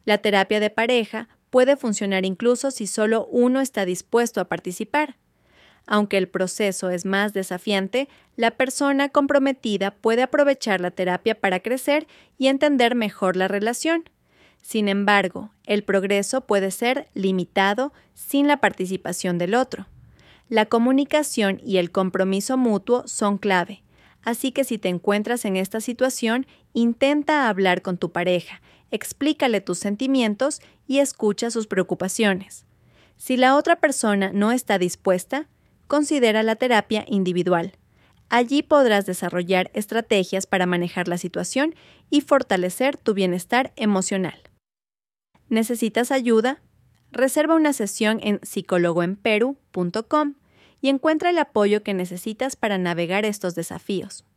La terapia de pareja puede funcionar incluso si solo uno está dispuesto a participar. Aunque el proceso es más desafiante, la persona comprometida puede aprovechar la terapia para crecer y entender mejor la relación. Sin embargo, el progreso puede ser limitado sin la participación del otro. La comunicación y el compromiso mutuo son clave, así que si te encuentras en esta situación, intenta hablar con tu pareja, explícale tus sentimientos y escucha sus preocupaciones. Si la otra persona no está dispuesta, considera la terapia individual. Allí podrás desarrollar estrategias para manejar la situación y fortalecer tu bienestar emocional. ¿Necesitas ayuda? Reserva una sesión en psicologoenperu.com y encuentra el apoyo que necesitas para navegar estos desafíos.